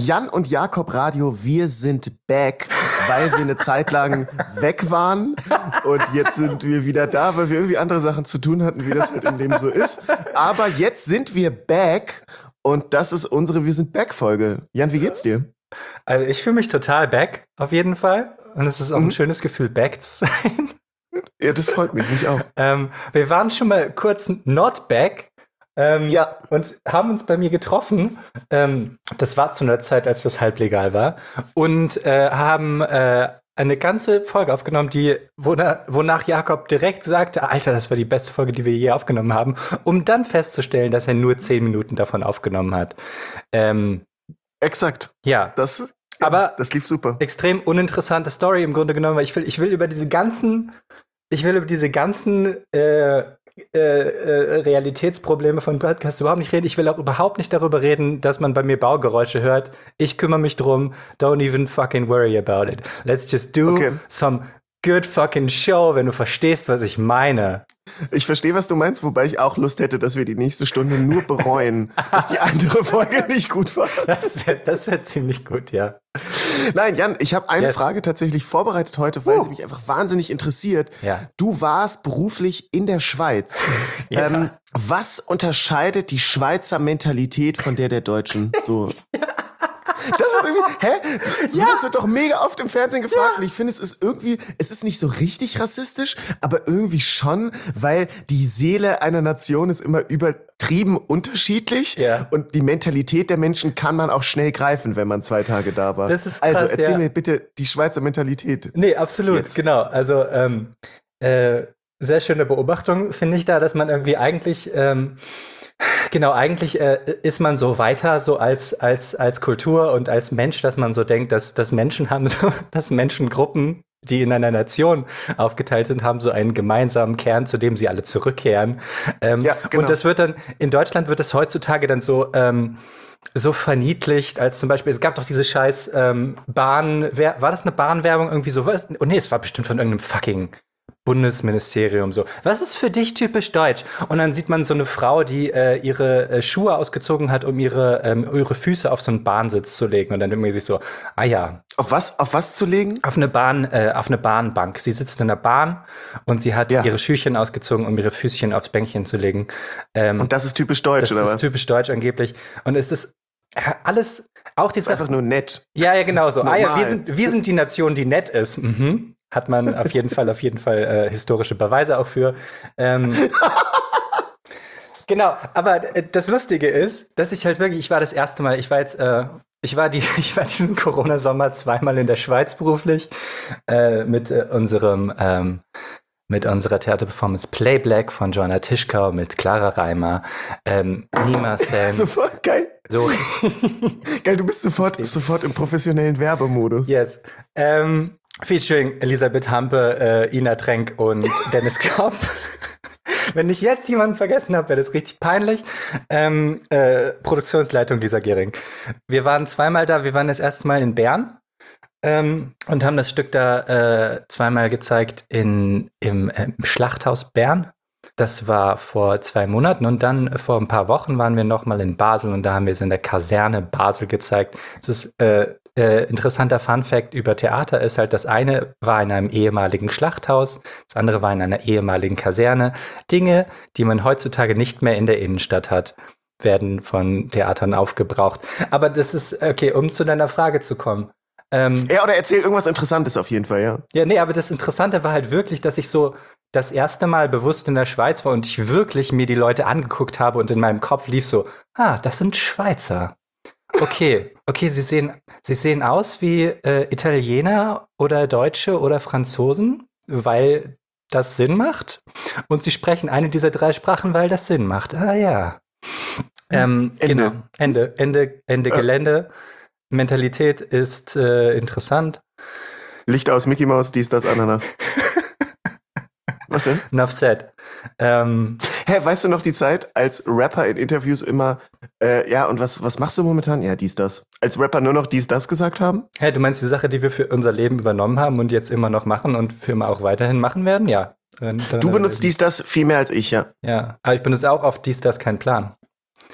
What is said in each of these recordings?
Jan und Jakob Radio, wir sind back, weil wir eine Zeit lang weg waren und jetzt sind wir wieder da, weil wir irgendwie andere Sachen zu tun hatten, wie das halt im Leben so ist. Aber jetzt sind wir back und das ist unsere Wir sind back-Folge. Jan, wie geht's dir? Also ich fühle mich total back, auf jeden Fall. Und es ist auch ein schönes Gefühl, back zu sein. Ja, das freut mich auch. Wir waren schon mal kurz not back. Und haben uns bei mir getroffen. Das war zu einer Zeit, als das halblegal war. Und haben eine ganze Folge aufgenommen, wonach Jakob direkt sagte, Alter, das war die beste Folge, die wir je aufgenommen haben, um dann festzustellen, dass er nur 10 Minuten davon aufgenommen hat. Exakt. Ja. Das lief super. Extrem uninteressante Story im Grunde genommen, weil ich will über diese ganzen Realitätsprobleme von Podcasts überhaupt nicht reden. Ich will auch überhaupt nicht darüber reden, dass man bei mir Baugeräusche hört. Ich kümmere mich drum. Don't even fucking worry about it. Let's just do some good fucking show, wenn du verstehst, was ich meine. Ich verstehe, was du meinst, wobei ich auch Lust hätte, dass wir die nächste Stunde nur bereuen, dass die andere Folge nicht gut war. Das wär ziemlich gut, ja. Nein, Jan, ich habe eine Frage tatsächlich vorbereitet heute, weil sie mich einfach wahnsinnig interessiert. Ja. Du warst beruflich in der Schweiz. Ja. Was unterscheidet die Schweizer Mentalität von der Deutschen? So. Das ist irgendwie, Das wird doch mega oft im Fernsehen gefragt. Und ich finde, es ist nicht so richtig rassistisch, aber irgendwie schon, weil die Seele einer Nation ist immer übertrieben unterschiedlich. Ja. Und die Mentalität der Menschen kann man auch schnell greifen, wenn man 2 Tage da war. Das ist krass, also erzähl mir bitte die Schweizer Mentalität. Nee, absolut, jetzt. Genau. Also, sehr schöne Beobachtung, finde ich da, dass man irgendwie eigentlich ist man so weiter so als Kultur und als Mensch, dass man so denkt, dass Menschengruppen, die in einer Nation aufgeteilt sind, haben so einen gemeinsamen Kern, zu dem sie alle zurückkehren. Genau. Und das wird dann, in Deutschland wird das heutzutage dann so verniedlicht, als zum Beispiel, es gab doch diese scheiß war das eine Bahnwerbung irgendwie so? Es war bestimmt von irgendeinem fucking Bundesministerium so. Was ist für dich typisch deutsch? Und dann sieht man so eine Frau, die ihre Schuhe ausgezogen hat, um ihre Füße auf so einen Bahnsitz zu legen. Und dann irgendwie sich so, Auf was zu legen? Auf eine Bahnbank. Sie sitzt in der Bahn und sie hat ihre Schüchchen ausgezogen, um ihre Füßchen aufs Bänkchen zu legen. Und das ist typisch deutsch, oder was? Das ist typisch deutsch angeblich. Und es ist alles, auch diese... einfach nur nett. Ja, genau so. Wir sind die Nation, die nett ist. Mhm. Hat man auf jeden Fall historische Beweise auch für. Genau, aber das Lustige ist, dass ich halt wirklich, ich war diesen Corona-Sommer 2-mal in der Schweiz beruflich mit unserer Theaterperformance Play Black von Joanna Tischkau mit Clara Reimer, Nima Sam. Sofort, geil. So. Geil, du bist sofort im professionellen Werbemodus. Yes. Featuring Elisabeth Hampe, Ina Trenk und Dennis Knopf. Wenn ich jetzt jemanden vergessen habe, wäre das richtig peinlich. Produktionsleitung Lisa Gehring. Wir waren 2-mal da. Wir waren das erste Mal in Bern und haben das Stück da 2-mal gezeigt im Schlachthaus Bern. Das war vor 2 Monaten und dann vor ein paar Wochen waren wir noch mal in Basel und da haben wir es in der Kaserne Basel gezeigt. Das ist interessanter Funfact über Theater ist halt, das eine war in einem ehemaligen Schlachthaus, das andere war in einer ehemaligen Kaserne. Dinge, die man heutzutage nicht mehr in der Innenstadt hat, werden von Theatern aufgebraucht. Aber das ist, okay, um zu deiner Frage zu kommen. Oder erzähl irgendwas Interessantes auf jeden Fall, ja. Ja, nee, aber das Interessante war halt wirklich, dass ich so das erste Mal bewusst in der Schweiz war und ich wirklich mir die Leute angeguckt habe und in meinem Kopf lief so, das sind Schweizer. Okay, sie sehen aus wie Italiener oder Deutsche oder Franzosen, weil das Sinn macht. Und sie sprechen eine dieser 3 Sprachen, weil das Sinn macht. Ja. Ende. Genau. Ende Gelände. Mentalität ist interessant. Licht aus, Mickey Mouse, dies, das, Ananas. Was denn? Enough said. Weißt du noch die Zeit, als Rapper in Interviews immer, und was machst du momentan? Ja, dies, das. Als Rapper nur noch dies, das gesagt haben? Du meinst die Sache, die wir für unser Leben übernommen haben und jetzt immer noch machen und für immer auch weiterhin machen werden? Ja. Du benutzt dies, das viel mehr als ich, ja. Ja, aber ich benutze auch auf dies, das kein Plan.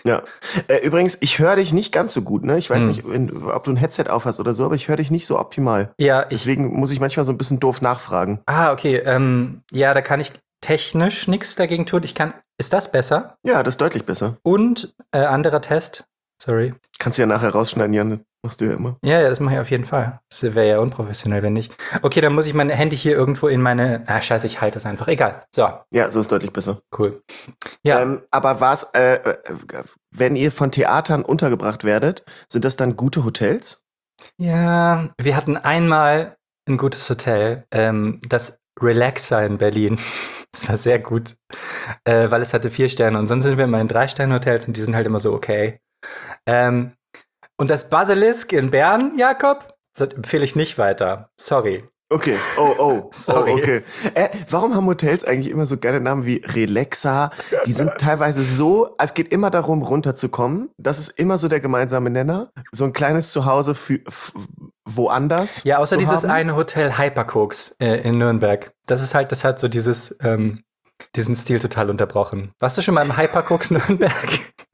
Ja. Übrigens, ich höre dich nicht ganz so gut, ne? Ich weiß nicht, ob du ein Headset aufhast oder so, aber ich höre dich nicht so optimal. Ja, Deswegen muss ich manchmal so ein bisschen doof nachfragen. Okay. Ja, da kann ich technisch nichts dagegen tun. Ist das besser? Ja, das ist deutlich besser. Und anderer Test. Sorry. Kannst du ja nachher rausschneiden, Jan. Das machst du ja immer. Ja, das mache ich auf jeden Fall. Das wäre ja unprofessionell, wenn nicht. Okay, dann muss ich mein Handy hier irgendwo in meine... scheiße, ich halte das einfach. Egal. So. Ja, so ist deutlich besser. Cool. Ja. Aber war's, wenn ihr von Theatern untergebracht werdet, sind das dann gute Hotels? Ja, wir hatten einmal ein gutes Hotel, das Relaxer in Berlin. Das war sehr gut, weil es hatte 4 Sterne. Und sonst sind wir immer in 3-Sterne-Hotels und die sind halt immer so okay. Und das Basilisk in Bern, Jakob, das empfehle ich nicht weiter. Sorry. Okay, Sorry. Oh, okay. Warum haben Hotels eigentlich immer so geile Namen wie Relaxa? Die sind teilweise so, es geht immer darum, runterzukommen. Das ist immer so der gemeinsame Nenner. So ein kleines Zuhause für woanders. Ja, außer dieses haben. eine Hotel Hypercooks in Nürnberg. Das hat so diesen Stil total unterbrochen. Warst du schon mal im Hypercooks Nürnberg?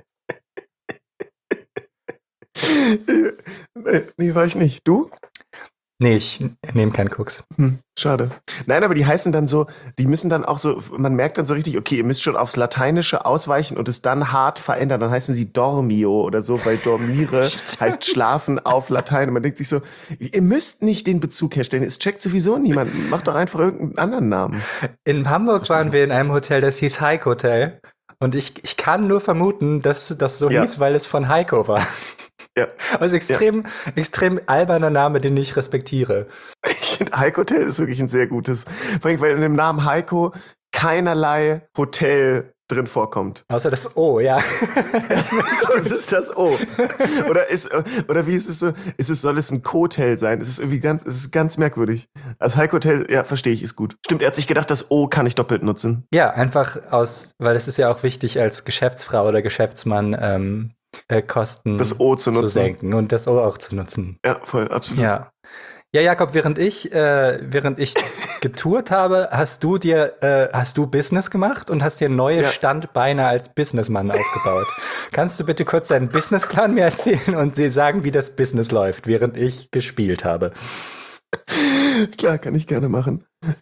Nee, war ich nicht. Du? Nee, ich nehme keinen Cooks. Schade. Nein, aber die heißen dann so, die müssen dann auch so, man merkt dann so richtig, okay, ihr müsst schon aufs Lateinische ausweichen und es dann hart verändern. Dann heißen sie Dormio oder so, weil Dormire heißt schlafen auf Latein. Und man denkt sich so, ihr müsst nicht den Bezug herstellen. Es checkt sowieso niemand. Macht doch einfach irgendeinen anderen Namen. In Hamburg waren wir in einem Hotel, das hieß Heiko Hotel. Und ich kann nur vermuten, dass das so hieß, weil es von Heiko war. Ja. Also extrem alberner Name, den ich respektiere. Ich finde, Heiko Hotel ist wirklich ein sehr gutes. Vor allem, weil in dem Namen Heiko keinerlei Hotel drin vorkommt. Außer das O, ja. Das ist das O. Oder wie ist es so? Soll es ein Hotel sein? Es ist ganz merkwürdig. Also Heiko Hotel, ja, verstehe ich, ist gut. Stimmt, er hat sich gedacht, das O kann ich doppelt nutzen. Ja, einfach weil es ist ja auch wichtig als Geschäftsfrau oder Geschäftsmann, Kosten das O zu nutzen. senken und das O auch zu nutzen. Ja, voll, absolut. Ja, Jakob, während ich getourt habe, hast du Business gemacht und hast dir neue Standbeine als Businessmann aufgebaut. Kannst du bitte kurz deinen Businessplan mir erzählen und sie sagen, wie das Business läuft, während ich gespielt habe? Klar, kann ich gerne machen.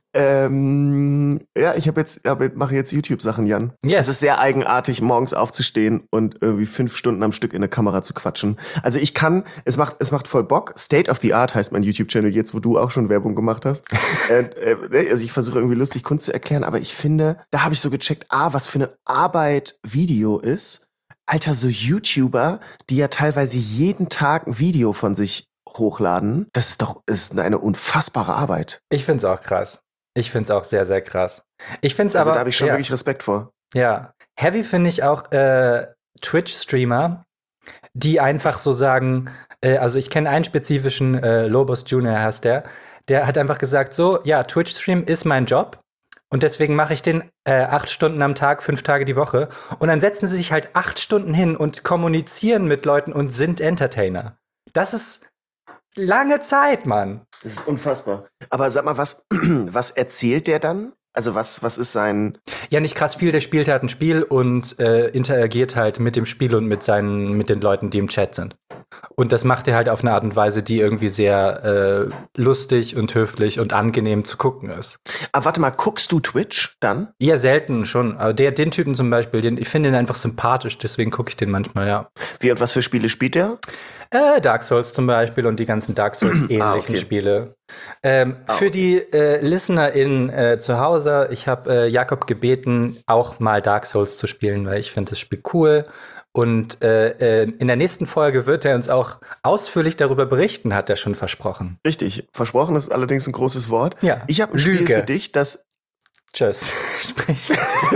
Ja, mache jetzt YouTube-Sachen, Jan. Yes. Es ist sehr eigenartig, morgens aufzustehen und irgendwie 5 Stunden am Stück in eine Kamera zu quatschen. Also es macht voll Bock. State of the Art heißt mein YouTube-Channel jetzt, wo du auch schon Werbung gemacht hast. Also ich versuche irgendwie lustig Kunst zu erklären, aber ich finde, da habe ich so gecheckt, was für eine Arbeit Video ist. Alter, so YouTuber, die ja teilweise jeden Tag ein Video von sich hochladen, das ist eine unfassbare Arbeit. Ich find's auch krass. Ich find's auch sehr, sehr krass. Ich find's also aber... da habe ich schon wirklich Respekt vor. Ja. Heavy finde ich auch Twitch-Streamer, die einfach so sagen, also ich kenne einen spezifischen, Lobos Jr. heißt der hat einfach gesagt so, ja, Twitch-Stream ist mein Job und deswegen mache ich den 8 Stunden am Tag, 5 Tage die Woche und dann setzen sie sich halt 8 Stunden hin und kommunizieren mit Leuten und sind Entertainer. Das ist lange Zeit, Mann. Das ist unfassbar. Aber sag mal, was erzählt der dann? Also was ist sein... Ja, nicht krass viel. Der spielt halt ein Spiel und interagiert halt mit dem Spiel und mit den Leuten, die im Chat sind. Und das macht er halt auf eine Art und Weise, die irgendwie sehr lustig und höflich und angenehm zu gucken ist. Aber warte mal, guckst du Twitch dann? Ja, selten schon. Aber den Typen zum Beispiel, ich finde ihn einfach sympathisch, deswegen gucke ich den manchmal, ja. Wie und was für Spiele spielt der? Dark Souls zum Beispiel und die ganzen Dark Souls-ähnlichen Spiele. Für die ListenerInnen zu Hause, ich habe Jakob gebeten, auch mal Dark Souls zu spielen, weil ich finde das Spiel cool. Und in der nächsten Folge wird er uns auch ausführlich darüber berichten, hat er schon versprochen. Richtig. Versprochen ist allerdings ein großes Wort. Ja. Ich habe ein Spiel für dich, das... Tschüss. Sprich.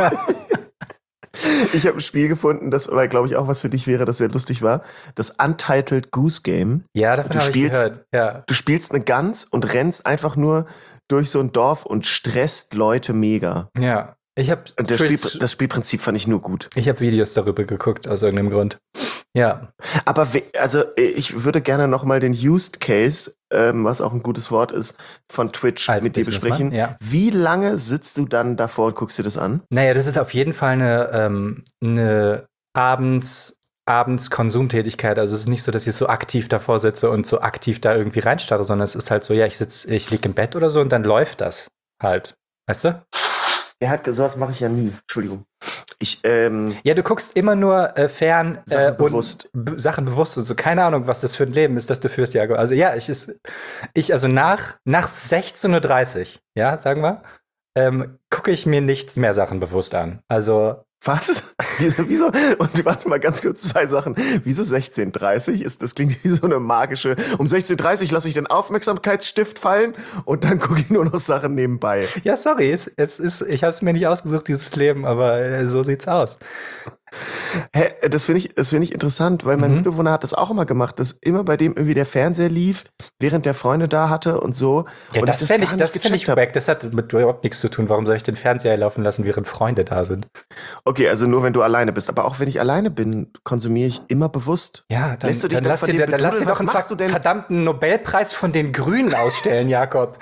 Ich habe ein Spiel gefunden, das aber, glaube ich, auch was für dich wäre, das sehr lustig war. Das Untitled Goose Game. Ja, davon habe ich gehört. Ja. Du spielst eine Gans und rennst einfach nur durch so ein Dorf und stresst Leute mega. Ja. Das Spielprinzip fand ich nur gut. Ich habe Videos darüber geguckt, aus irgendeinem Grund. Ja. Aber ich würde gerne noch mal den Used Case, was auch ein gutes Wort ist, von Twitch als mit dir besprechen. Ja. Wie lange sitzt du dann davor und guckst dir das an? Naja, das ist auf jeden Fall eine abends abends Konsumtätigkeit. Also es ist nicht so, dass ich so aktiv davor sitze und so aktiv da irgendwie reinstarre, sondern es ist halt so, ja, ich lieg im Bett oder so und dann läuft das halt. Weißt du? Er hat gesagt, das mache ich ja nie. Entschuldigung. Ja, du guckst immer nur fern Sachen bewusst. und Sachen bewusst und so. Keine Ahnung, was das für ein Leben ist, das du führst, Jago. Also ja, also nach 16:30 Uhr, ja, sagen wir, gucke ich mir nichts mehr Sachen bewusst an. Also Was? Wieso? Und warte mal ganz kurz, 2 Sachen. Wieso 16:30 Uhr? Das klingt wie so eine magische. Um 16:30 Uhr lasse ich den Aufmerksamkeitsstift fallen und dann gucke ich nur noch Sachen nebenbei. ja, sorry, ich habe es mir nicht ausgesucht, dieses Leben, aber so sieht's aus. Hä, das finde ich interessant, weil mein Mitbewohner hat das auch immer gemacht, dass immer bei dem irgendwie der Fernseher lief, während der Freunde da hatte und so. Ja, und das fände ich gecheckt hab. wack. Das hat mit überhaupt nichts zu tun. Warum soll ich den Fernseher laufen lassen, während Freunde da sind? Okay, also nur wenn du alleine bist. Aber auch wenn ich alleine bin, konsumiere ich immer bewusst. Ja, dann, Lässt du dich dann dann lass von dir dem dann lass dir betudeln? doch Was machst du einen denn? verdammten Nobelpreis von den Grünen ausstellen, Jakob.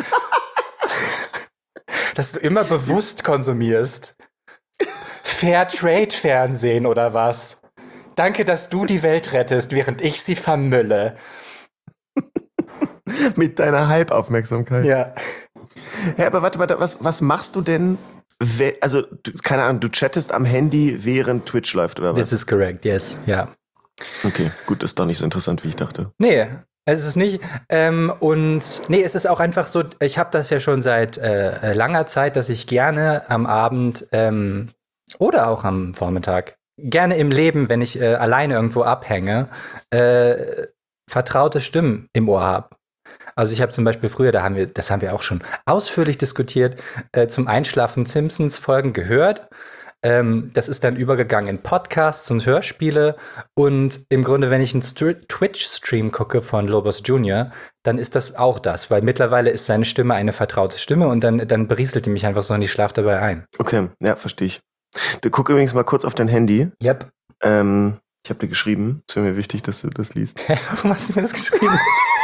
Dass du immer bewusst konsumierst. Fairtrade-Fernsehen oder was? Danke, dass du die Welt rettest, während ich sie vermülle. Mit deiner Halbaufmerksamkeit. Ja. Ja, aber warte, was machst du denn? Also, keine Ahnung, du chattest am Handy, während Twitch läuft, oder was? This is correct, yes, ja. Okay, gut, das ist doch nicht so interessant, wie ich dachte. Nee, es ist nicht. Es ist auch einfach so, ich habe das ja schon seit langer Zeit, dass ich gerne am Abend oder auch am Vormittag, gerne im Leben, wenn ich alleine irgendwo abhänge, vertraute Stimmen im Ohr habe. Also ich habe zum Beispiel früher, das haben wir auch schon ausführlich diskutiert, zum Einschlafen Simpsons-Folgen gehört. Das ist dann übergegangen in Podcasts und Hörspiele. Und im Grunde, wenn ich einen Twitch-Stream gucke von Lobos Jr., dann ist das auch das, weil mittlerweile ist seine Stimme eine vertraute Stimme und dann berieselt die mich einfach so und ich schlafe dabei ein. Okay, ja, verstehe ich. Du guck übrigens mal kurz auf dein Handy. Yep. Ich habe dir geschrieben. Es wäre mir wichtig, dass du das liest. Warum hast du mir das geschrieben?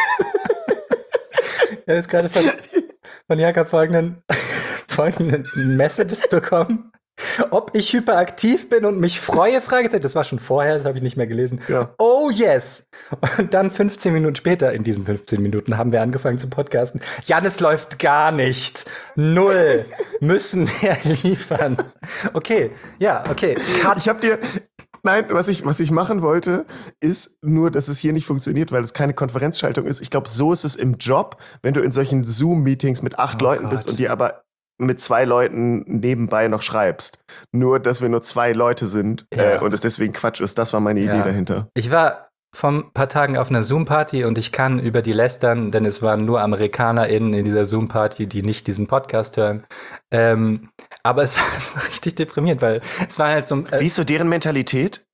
Ich habe jetzt gerade von Jakob folgenden Messages bekommen. Ob ich hyperaktiv bin und mich freue, Fragezeichen. Das war schon vorher, das habe ich nicht mehr gelesen. Ja. Oh yes! Und dann 15 Minuten später, in diesen 15 Minuten, haben wir angefangen zu podcasten. Jan, es läuft gar nicht. 0. Müssen wir liefern. Okay, ja, okay. Ich habe dir... Nein, was ich machen wollte, ist nur, dass es hier nicht funktioniert, weil es keine Konferenzschaltung ist. Ich glaube, so ist es im Job, wenn du in solchen Zoom-Meetings mit 8 Leuten bist und dir aber mit 2 Leuten nebenbei noch schreibst. Nur, dass wir nur 2 Leute sind und es deswegen Quatsch ist. Das war meine Idee dahinter. Ich war vor ein paar Tagen auf einer Zoom-Party und ich kann über die lästern, denn es waren nur AmerikanerInnen in dieser Zoom-Party, die nicht diesen Podcast hören. Aber es war richtig deprimierend, weil es war halt so... Wie ist so deren Mentalität?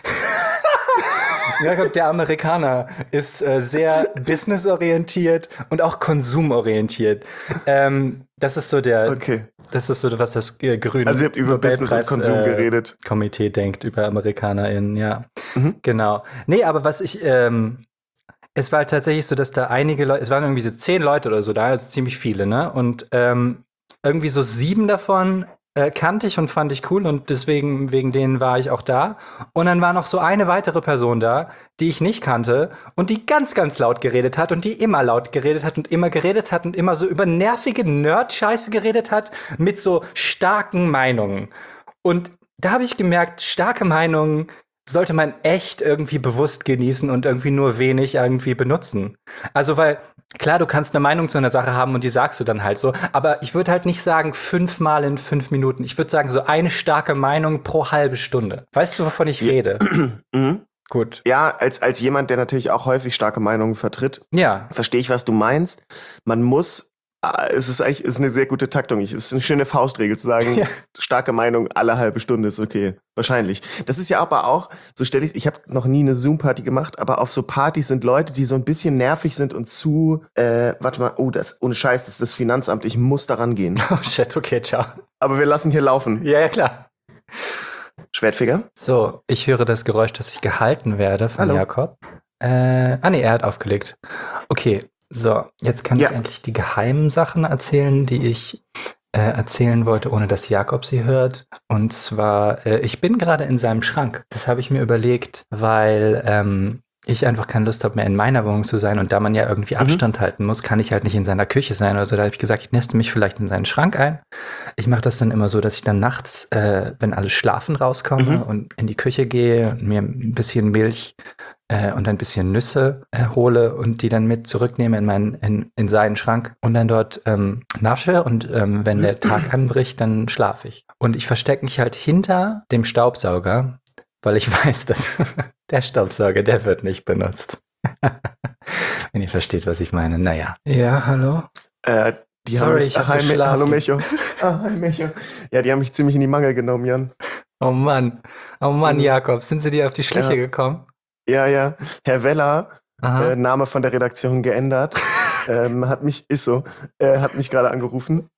Jakob, der Amerikaner ist sehr businessorientiert und auch konsumorientiert. Das ist so das ist so, was das grüne Also ihr habt über Business und Konsum geredet. Komitee denkt über AmerikanerInnen, ja. Mhm. Genau. Nee, aber was ich, es war halt tatsächlich so, dass da einige Leute, es waren irgendwie so 10 Leute oder so da, also ziemlich viele, ne? Und irgendwie so 7 davon kannte ich und fand ich cool und deswegen, wegen denen war ich auch da. Und dann war noch so eine weitere Person da, die ich nicht kannte und die ganz, ganz laut geredet hat und die immer laut geredet hat und immer so über nervige Nerd-Scheiße geredet hat mit so starken Meinungen. Und da habe ich gemerkt, starke Meinungen sollte man echt irgendwie bewusst genießen und irgendwie nur wenig irgendwie benutzen. Also, weil, klar, du kannst eine Meinung zu einer Sache haben und die sagst du dann halt so, aber ich würde halt nicht sagen 5-mal in 5 Minuten. Ich würde sagen, so eine starke Meinung pro halbe Stunde. Weißt du, wovon ich rede? Mhm. Gut. Ja, als jemand, der natürlich auch häufig starke Meinungen vertritt, Ja. verstehe ich, was du meinst. Man muss, es ist eine sehr gute Taktung. Es ist eine schöne Faustregel zu sagen, starke Meinung alle halbe Stunde ist okay. Wahrscheinlich. Das ist ja aber auch, so stelle ich habe noch nie eine Zoom-Party gemacht, aber auf so Partys sind Leute, die so ein bisschen nervig sind und warte mal, das, ohne Scheiß, das ist das Finanzamt, ich muss daran gehen. Oh shit, okay, ciao. Aber wir lassen hier laufen. Ja, klar. Schwertfinger? So, ich höre das Geräusch, dass ich gehalten werde von Hallo. Jakob. Nee, er hat aufgelegt. Okay, so, jetzt kann ich endlich die geheimen Sachen erzählen, die ich erzählen wollte, ohne dass Jakob sie hört. Und zwar, ich bin gerade in seinem Schrank. Das habe ich mir überlegt, weil ich einfach keine Lust habe, mehr in meiner Wohnung zu sein. Und da man ja irgendwie Abstand halten muss, kann ich halt nicht in seiner Küche sein oder so. Da habe ich gesagt, ich neste mich vielleicht in seinen Schrank ein. Ich mache das dann immer so, dass ich dann nachts, wenn alle schlafen, rauskomme und in die Küche gehe und mir ein bisschen Milch und ein bisschen Nüsse hole und die dann mit zurücknehme in seinen Schrank und dann dort nasche und wenn der Tag anbricht, dann schlafe ich. Und ich verstecke mich halt hinter dem Staubsauger, weil ich weiß, dass der Staubsauger, der wird nicht benutzt. Wenn ihr versteht, was ich meine. Naja. Ja, hallo? Sorry, ich habe geschlafen. Hallo Mecho. Hi Mecho. Ja, die haben mich ziemlich in die Mangel genommen, Jan. Oh Mann, Jakob, sind sie dir auf die Schliche gekommen? Ja. Herr Weller, Name von der Redaktion geändert, hat mich gerade angerufen.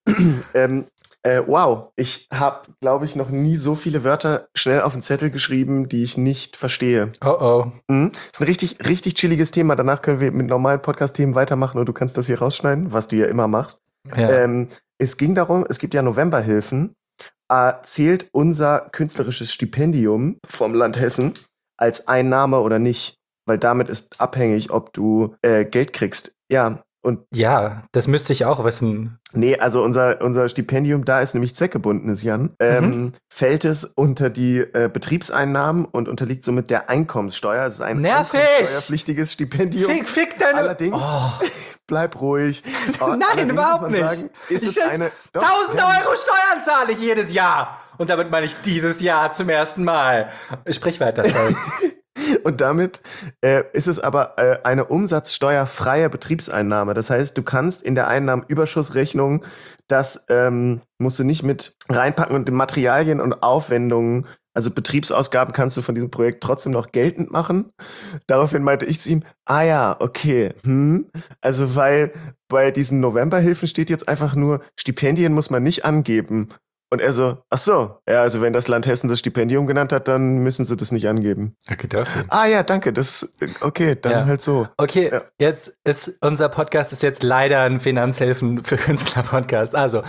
Wow, ich habe, glaube ich, noch nie so viele Wörter schnell auf den Zettel geschrieben, die ich nicht verstehe. Oh. Das ist ein richtig, richtig chilliges Thema. Danach können wir mit normalen Podcast-Themen weitermachen und du kannst das hier rausschneiden, was du ja immer machst. Ja. Es ging darum, es gibt ja Novemberhilfen. Zählt unser künstlerisches Stipendium vom Land Hessen als Einnahme oder nicht? Weil damit ist abhängig, ob du Geld kriegst. Ja. Und ja, das müsste ich auch wissen. Nee, also unser Stipendium, da ist nämlich zweckgebundenes, Jan. Fällt es unter die Betriebseinnahmen und unterliegt somit der Einkommenssteuer. Es ist ein steuerpflichtiges Stipendium. Fick deine... Allerdings, bleib ruhig. Nein, überhaupt nicht. Sagen, ist es 1.000 Euro Steuern zahle ich jedes Jahr. Und damit meine ich dieses Jahr zum ersten Mal. Sprich weiter, sorry. Und damit ist es aber eine umsatzsteuerfreie Betriebseinnahme. Das heißt, du kannst in der Einnahmenüberschussrechnung das musst du nicht mit reinpacken und die Materialien und Aufwendungen, also Betriebsausgaben kannst du von diesem Projekt trotzdem noch geltend machen. Daraufhin meinte ich zu ihm, ja, okay, also weil bei diesen Novemberhilfen steht jetzt einfach nur, Stipendien muss man nicht angeben. Und er so, ach so, ja, also wenn das Land Hessen das Stipendium genannt hat, dann müssen sie das nicht angeben. Okay, dafür. Ja, danke, das, okay, dann halt so. Okay, Jetzt ist unser Podcast ist jetzt leider ein Finanzhilfen für Künstler-Podcast. Also,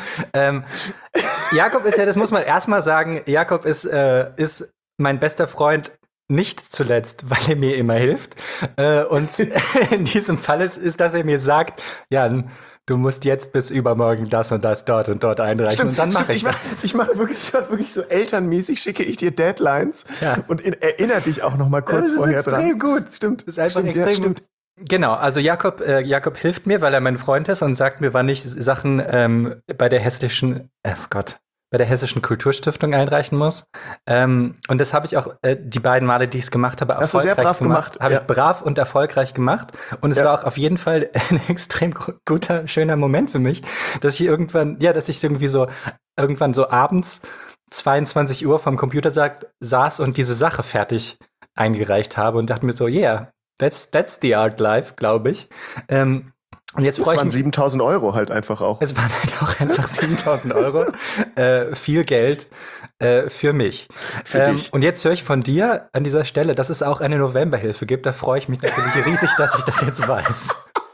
Jakob ist ja, das muss man erstmal sagen, Jakob ist mein bester Freund, nicht zuletzt, weil er mir immer hilft. Und in diesem Fall ist, dass er mir sagt, Jan, du musst jetzt bis übermorgen das und das dort und dort einreichen. Stimmt, und dann mache ich das. Ich mache wirklich so elternmäßig, schicke ich dir Deadlines und erinnere dich auch noch mal kurz vorher dran. Das ist extrem gut. Stimmt. Das ist einfach extrem gut. Genau, also Jakob hilft mir, weil er mein Freund ist und sagt mir, wann ich Sachen bei der hessischen Kulturstiftung einreichen muss. Und das habe ich auch die beiden Male, die ich es gemacht habe, hast erfolgreich du sehr brav gemacht. Habe ich brav und erfolgreich gemacht. Und es war auch auf jeden Fall ein extrem guter, schöner Moment für mich, dass ich irgendwie so abends 22 Uhr vom Computer saß und diese Sache fertig eingereicht habe und dachte mir so, yeah, that's the art life, glaube ich. Und jetzt freue ich mich. Es waren 7.000 Euro halt einfach auch. Es waren halt auch einfach 7.000 Euro. Viel Geld für mich. Für dich. Und jetzt höre ich von dir an dieser Stelle, dass es auch eine Novemberhilfe gibt. Da freue ich mich natürlich riesig, dass ich das jetzt weiß.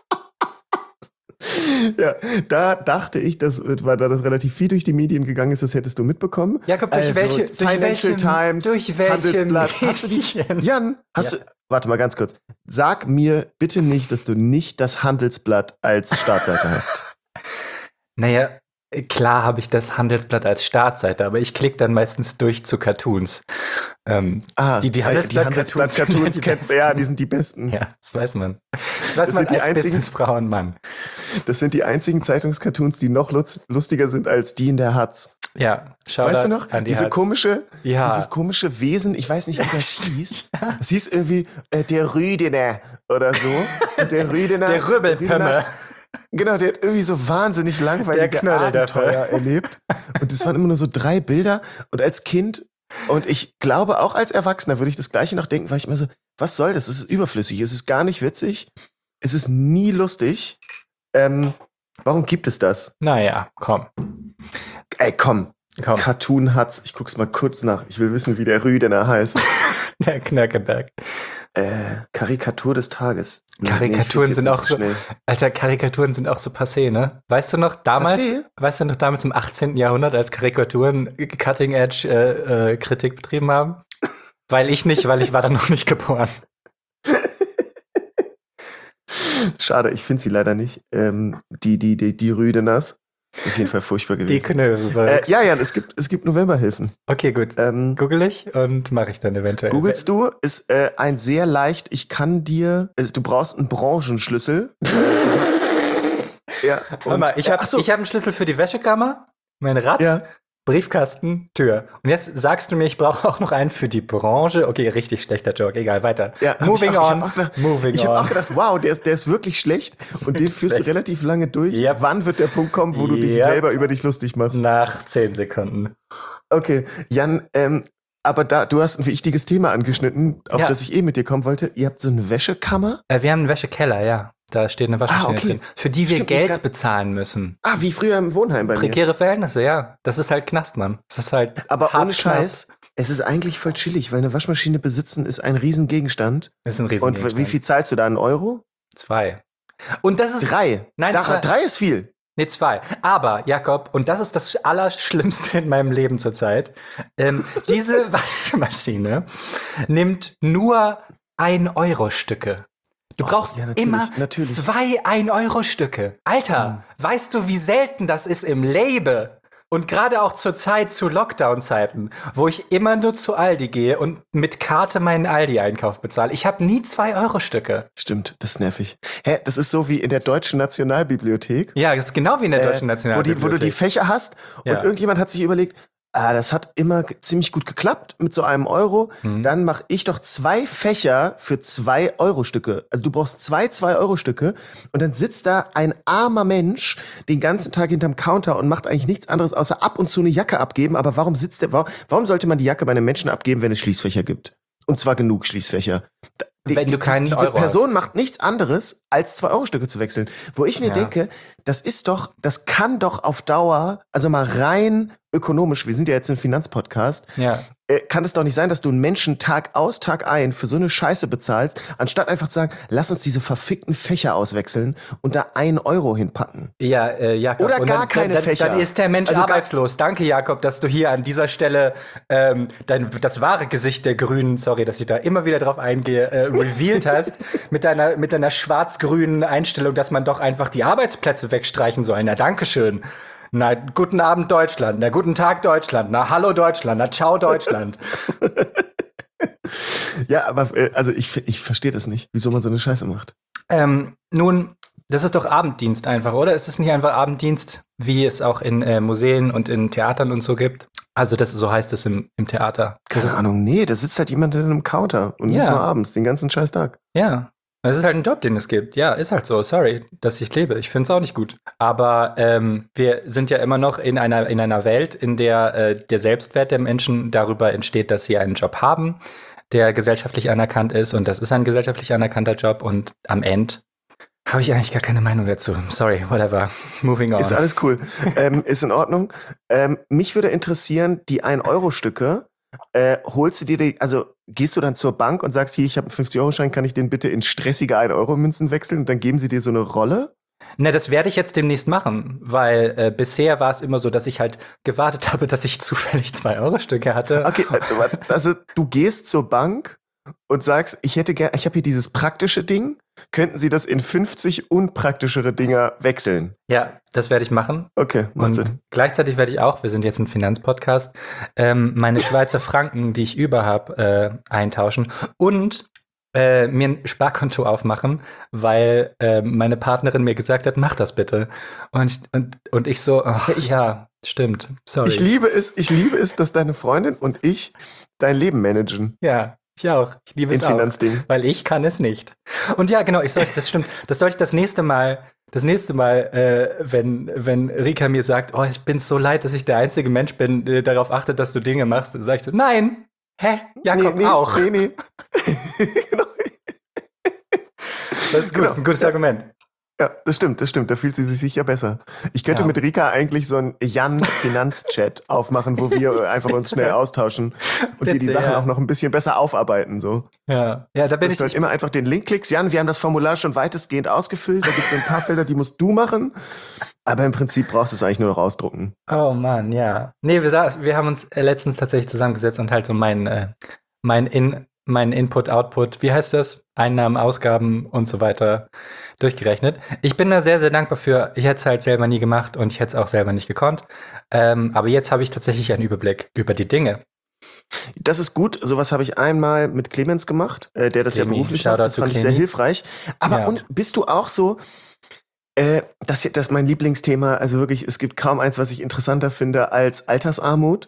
Ja, da dachte ich, weil da das relativ viel durch die Medien gegangen ist, das hättest du mitbekommen. Jakob, durch welche Financial Times, Handelsblatt. Hast du die? Jan, warte mal ganz kurz. Sag mir bitte nicht, dass du nicht das Handelsblatt als Startseite hast. Naja, klar habe ich das Handelsblatt als Startseite, aber ich klicke dann meistens durch zu Cartoons. Die Handelsblatt-Cartoons kennt man, ja, die sind die besten. Ja, das weiß man. Das weiß man als Businessfrau und Mann. Das sind die einzigen Zeitungscartoons, die noch lustiger sind als die in der Hatz. Ja, weißt du noch? Dieses komische Wesen, ich weiß nicht, wie das hieß. Das hieß irgendwie der Rüdener oder so. Und der Rüdener. Der Rübbelpömme. Genau, der hat irgendwie so wahnsinnig langweilige Abenteuer erlebt. Und das waren immer nur so 3 Bilder. Und als Kind und ich glaube auch als Erwachsener würde ich das Gleiche noch denken, weil ich immer so, was soll das? Es ist überflüssig, es ist gar nicht witzig, es ist nie lustig. Warum gibt es das? Naja, komm. Ey, komm. Cartoon Hatz. Ich guck's mal kurz nach. Ich will wissen, wie der Rüdener heißt. Der Knöckeberg. Karikatur des Tages. Karikaturen sind auch so, schnell. Alter, Karikaturen sind auch so passé, ne? Weißt du noch damals im 18. Jahrhundert, als Karikaturen Cutting-Edge Kritik betrieben haben? Weil ich war da noch nicht geboren. Schade, ich finde sie leider nicht. Die Rüdeners. Ist auf jeden Fall furchtbar gewesen. Die Knöbels. Ja, es gibt Novemberhilfen. Okay, gut. Google ich und mache ich dann eventuell. Googlest du, ist ein sehr leicht, du brauchst einen Branchenschlüssel. Ja. Warte mal, ich hab einen Schlüssel für die Wäschekammer, mein Rad, Briefkasten, Tür. Und jetzt sagst du mir, ich brauche auch noch einen für die Branche. Okay, richtig schlechter Joke. Egal, weiter. Ja, Moving on. Ich habe auch gedacht, wow, der ist wirklich schlecht. Und den führst du relativ lange durch. Yep. Wann wird der Punkt kommen, wo du dich selber über dich lustig machst? Nach 10 Sekunden. Okay, Jan, aber du hast ein wichtiges Thema angeschnitten, auf das ich mit dir kommen wollte. Ihr habt so eine Wäschekammer? Wir haben einen Wäschekeller, ja. Da steht eine Waschmaschine drin, für die wir Geld bezahlen müssen. Wie früher im Wohnheim bei mir. Prekäre Verhältnisse, ja. Das ist halt Knast, Mann. Das ist halt aber ohne Scheiß, es ist eigentlich voll chillig, weil eine Waschmaschine besitzen ist ein Riesengegenstand. Das ist ein Riesengegenstand. Und wie viel zahlst du da? 1 Euro? 2. Und das ist... 3? Nein, 2. 3 ist viel. Nee, 2. Aber, Jakob, und das ist das Allerschlimmste in meinem Leben zurzeit, diese Waschmaschine nimmt nur 1-Euro-Stücke. Du brauchst immer 2 1-Euro-Stücke. Alter, weißt du, wie selten das ist im Leben? Und gerade auch zur Zeit, zu Lockdown-Zeiten, wo ich immer nur zu Aldi gehe und mit Karte meinen Aldi-Einkauf bezahle. Ich habe nie 2-Euro-Stücke. Stimmt, das ist nervig. Das ist so wie in der Deutschen Nationalbibliothek. Ja, das ist genau wie in der Deutschen Nationalbibliothek. Wo du die Fächer hast und irgendjemand hat sich überlegt, das hat immer ziemlich gut geklappt mit so einem Euro. Dann mache ich doch 2 Fächer für 2-Euro-Stücke. Also du brauchst 2 2-Euro-Stücke und dann sitzt da ein armer Mensch den ganzen Tag hinterm Counter und macht eigentlich nichts anderes, außer ab und zu eine Jacke abgeben. Aber warum sollte man die Jacke bei einem Menschen abgeben, wenn es Schließfächer gibt? Und zwar genug Schließfächer. Wenn du keinen diese Euro Person hast. macht nichts anderes, als 2-Euro-Stücke zu wechseln. Wo ich mir denke, das kann doch auf Dauer, also mal rein ökonomisch, wir sind ja jetzt ein Finanzpodcast, kann es doch nicht sein, dass du einen Menschen Tag aus, Tag ein für so eine Scheiße bezahlst, anstatt einfach zu sagen, lass uns diese verfickten Fächer auswechseln und da 1 Euro hinpacken. Ja, Jakob. Oder gar keine Fächer. Dann ist der Mensch arbeitslos. Danke, Jakob, dass du hier an dieser Stelle das wahre Gesicht der Grünen, sorry, dass ich da immer wieder drauf eingehe, revealed hast, mit deiner schwarz-grünen Einstellung, dass man doch einfach die Arbeitsplätze wegstreichen soll. Na, dankeschön. Na, guten Abend Deutschland, na, guten Tag Deutschland, na, hallo Deutschland, na, ciao Deutschland. Ja, aber also ich verstehe das nicht, wieso man so eine Scheiße macht. Nun, das ist doch Abenddienst einfach, oder? Ist es nicht einfach Abenddienst, wie es auch in Museen und in Theatern und so gibt? Also so heißt es im Theater. Keine Ahnung, nee, da sitzt halt jemand in einem Counter und nicht nur abends, den ganzen scheiß Tag. Ja. Es ist halt ein Job, den es gibt. Ja, ist halt so. Sorry, dass ich lebe. Ich finde es auch nicht gut. Aber wir sind ja immer noch in einer Welt, in der der Selbstwert der Menschen darüber entsteht, dass sie einen Job haben, der gesellschaftlich anerkannt ist. Und das ist ein gesellschaftlich anerkannter Job. Und am Ende habe ich eigentlich gar keine Meinung dazu. Sorry, whatever. Moving on. Ist alles cool. Ist in Ordnung. Mich würde interessieren, die 1-Euro-Stücke, holst du dir gehst du dann zur Bank und sagst, hier, ich habe einen 50-Euro-Schein, kann ich den bitte in stressige 1-Euro-Münzen wechseln und dann geben sie dir so eine Rolle? Na, das werde ich jetzt demnächst machen, weil bisher war es immer so, dass ich halt gewartet habe, dass ich zufällig 2-Euro-Stücke hatte. Okay, also du gehst zur Bank und sagst, ich habe hier dieses praktische Ding, könnten Sie das in 50 unpraktischere Dinger wechseln? Ja, das werde ich machen. Okay, macht's und gleichzeitig werde ich auch, wir sind jetzt ein Finanzpodcast, meine Schweizer Franken, die ich über habe, eintauschen und mir ein Sparkonto aufmachen, weil meine Partnerin mir gesagt hat, mach das bitte. Und ich so, ja, stimmt, sorry. Ich liebe es, dass deine Freundin und ich dein Leben managen. Ja. Ich auch. Ich liebe es auch, weil ich kann es nicht. Und ja, genau, das stimmt. Das sollte ich das nächste Mal, wenn Rika mir sagt, oh, ich bin so leid, dass ich der einzige Mensch bin, der darauf achtet, dass du Dinge machst, dann sag ich so, nein, Jakob auch. Nee. Genau. Das ist gut, das ist ein gutes Argument. Ja, das stimmt. Da fühlt sie sich sicher besser. Ich könnte mit Rika eigentlich so einen Jan-Finanz-Chat aufmachen, wo wir einfach uns schnell austauschen und dir die Sachen auch noch ein bisschen besser aufarbeiten. So. Ja, da bin ich. Du halt immer einfach den Link klickst. Jan, wir haben das Formular schon weitestgehend ausgefüllt. Da gibt es ein paar Felder, die musst du machen. Aber im Prinzip brauchst du es eigentlich nur noch ausdrucken. Oh Mann, ja. Nee, wir haben uns letztens tatsächlich zusammengesetzt und halt so mein Input, Output, wie heißt das? Einnahmen, Ausgaben und so weiter durchgerechnet. Ich bin da sehr, sehr dankbar für. Ich hätte es halt selber nie gemacht und ich hätte es auch selber nicht gekonnt. Aber jetzt habe ich tatsächlich einen Überblick über die Dinge. Das ist gut. Sowas habe ich einmal mit Clemens gemacht, der das ja beruflich macht. Das fand ich sehr hilfreich. Aber und bist du auch so, das ist mein Lieblingsthema, also wirklich, es gibt kaum eins, was ich interessanter finde als Altersarmut.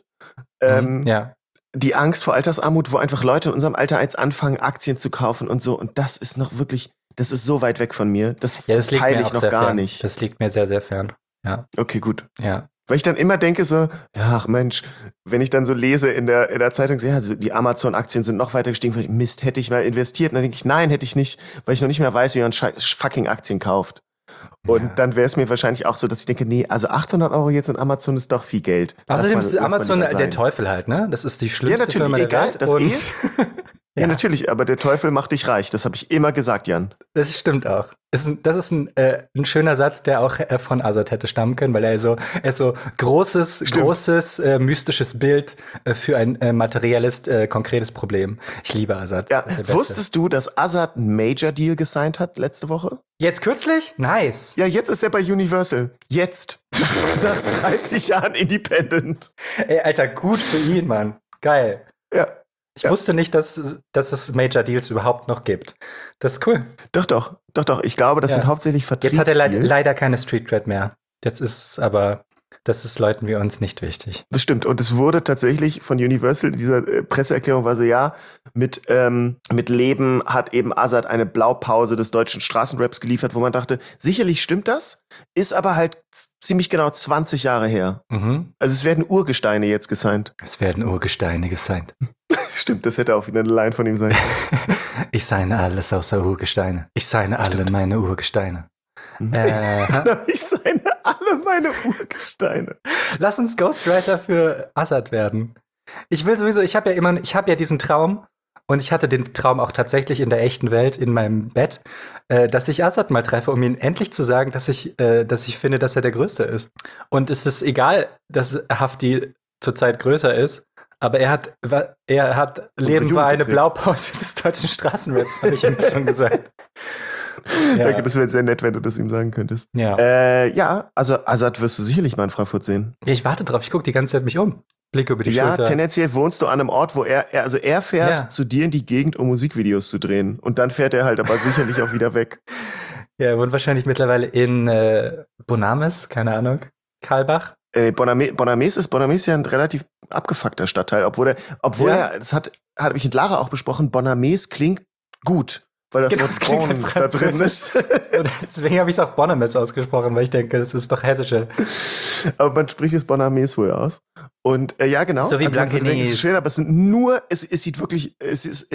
Die Angst vor Altersarmut, wo einfach Leute in unserem Alter jetzt anfangen, Aktien zu kaufen und so. Und das ist noch wirklich, das ist so weit weg von mir. Das peile ich noch gar nicht. Das liegt mir sehr, sehr fern. Ja. Okay, gut. Ja. Weil ich dann immer denke so, ja, ach Mensch, wenn ich dann so lese in der Zeitung, ja, also die Amazon-Aktien sind noch weiter gestiegen, Mist, hätte ich mal investiert. Und dann denke ich, nein, hätte ich nicht, weil ich noch nicht mehr weiß, wie man fucking Aktien kauft. Und dann wäre es mir wahrscheinlich auch so, dass ich denke, nee, also 800 € jetzt in Amazon ist doch viel Geld. Außerdem ist Amazon der Teufel halt, ne? Das ist die schlimmste Firma der Welt. Das Ja, natürlich, aber der Teufel macht dich reich. Das habe ich immer gesagt, Jan. Das stimmt auch. Das ist ein schöner Satz, der auch von Azad hätte stammen können, weil er ist so großes, mystisches Bild für ein materielles, konkretes Problem. Ich liebe Azad. Ja. Wusstest du, dass Azad einen Major-Deal gesigned hat letzte Woche? Jetzt kürzlich? Nice. Ja, jetzt ist er bei Universal. Jetzt. Nach 30 Jahren Independent. Ey, Alter, gut für ihn, Mann. Geil. Ja. Ich wusste nicht, dass es Major Deals überhaupt noch gibt. Das ist cool. Doch. Ich glaube, das sind hauptsächlich Vertriebsdeals. Jetzt hat er leider keine Street Cred mehr. Jetzt ist aber, das ist Leuten wie uns nicht wichtig. Das stimmt. Und es wurde tatsächlich von Universal, dieser Presseerklärung war so, ja, mit Leben hat eben Azad eine Blaupause des deutschen Straßenraps geliefert, wo man dachte, sicherlich stimmt das, ist aber halt ziemlich genau 20 Jahre her. Mhm. Also es werden Urgesteine jetzt gesigned. Es werden Urgesteine gesigned. Stimmt, das hätte auch wieder eine Line von ihm sein können. Ich signe alles außer Urgesteine. Ich signe alle meine Urgesteine. Ich signe alle meine Urgesteine. Lass uns Ghostwriter für Azad werden. Ich habe ja diesen Traum, und ich hatte den Traum auch tatsächlich in der echten Welt in meinem Bett, dass ich Azad mal treffe, um ihm endlich zu sagen, dass ich finde, dass er der Größte ist. Und es ist egal, dass Hafti zurzeit größer ist, aber er hat Leben war eine Blaupause des deutschen Straßenraps, habe ich ihm schon gesagt. Ja. Danke, das wäre sehr nett, wenn du das ihm sagen könntest. Ja. Also Azad wirst du sicherlich mal in Frankfurt sehen. Ja, ich warte drauf, ich gucke die ganze Zeit mich um. Blick über die Schulter. Ja, tendenziell wohnst du an einem Ort, wo er fährt zu dir in die Gegend, um Musikvideos zu drehen. Und dann fährt er halt aber sicherlich auch wieder weg. Ja, er wohnt wahrscheinlich mittlerweile in Bonames, keine Ahnung, Karlbach. Bonames ist ja ein relativ abgefuckter Stadtteil, obwohl er, das habe ich mit Lara auch besprochen, Bonames klingt gut, weil das Wort Bon da drin ist. Und deswegen habe ich es auch Bonames ausgesprochen, weil ich denke, das ist doch hessische. Aber man spricht es Bonames wohl aus. Und ja, genau. So wie Blankenese. Es ist schön, aber es sind nur, es sieht wirklich, es ist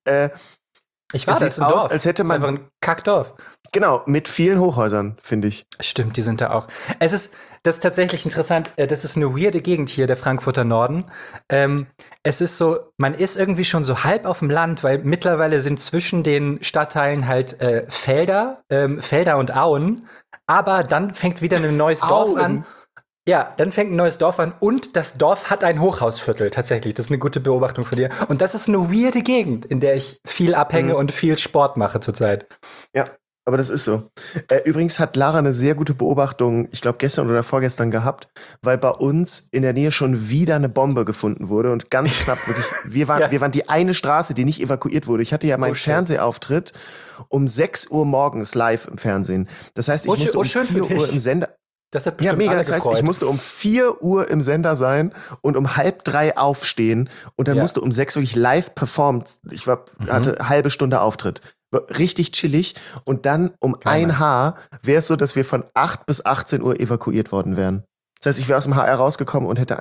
ich war das ein Dorf. Als hätte man das ist einfach ein Kackdorf. Genau, mit vielen Hochhäusern, finde ich. Stimmt, die sind da auch. Das ist tatsächlich interessant. Das ist eine weirde Gegend hier, der Frankfurter Norden. Es ist so, man ist irgendwie schon so halb auf dem Land, weil mittlerweile sind zwischen den Stadtteilen halt Felder und Auen. Aber dann fängt wieder ein neues Dorf an. Ja, dann fängt ein neues Dorf an und das Dorf hat ein Hochhausviertel, tatsächlich. Das ist eine gute Beobachtung von dir. Und das ist eine weirde Gegend, in der ich viel abhänge und viel Sport mache zurzeit. Ja, aber das ist so. Übrigens hat Lara eine sehr gute Beobachtung, ich glaube gestern oder vorgestern gehabt, weil bei uns in der Nähe schon wieder eine Bombe gefunden wurde und ganz knapp wirklich, wir waren die eine Straße, die nicht evakuiert wurde. Ich hatte ja meinen Fernsehauftritt um 6 Uhr morgens live im Fernsehen. Das heißt, ich musste um 4 Uhr im Sender. Das hat bestimmt alle Das heißt, ich musste um 4 Uhr im Sender sein und um 2:30 aufstehen und dann musste um 6 wirklich live performen. Ich hatte eine halbe Stunde Auftritt. Richtig chillig. Und dann um 1 Haar wäre es so, dass wir von 8 bis 18 Uhr evakuiert worden wären. Das heißt, ich wäre aus dem HR rausgekommen und hätte einfach